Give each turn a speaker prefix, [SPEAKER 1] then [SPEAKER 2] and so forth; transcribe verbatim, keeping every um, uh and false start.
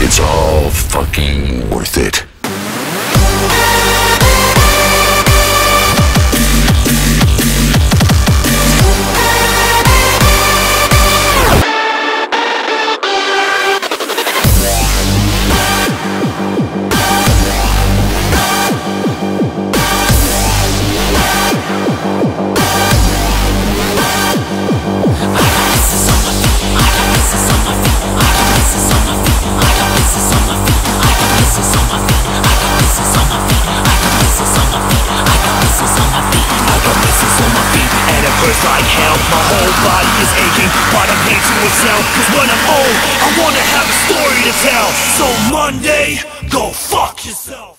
[SPEAKER 1] it's all fucking worth it.
[SPEAKER 2] Like hell, my whole body is aching, but I'm here to excel. Cause when I'm old, I wanna have a story to tell. So Monday, go fuck yourself.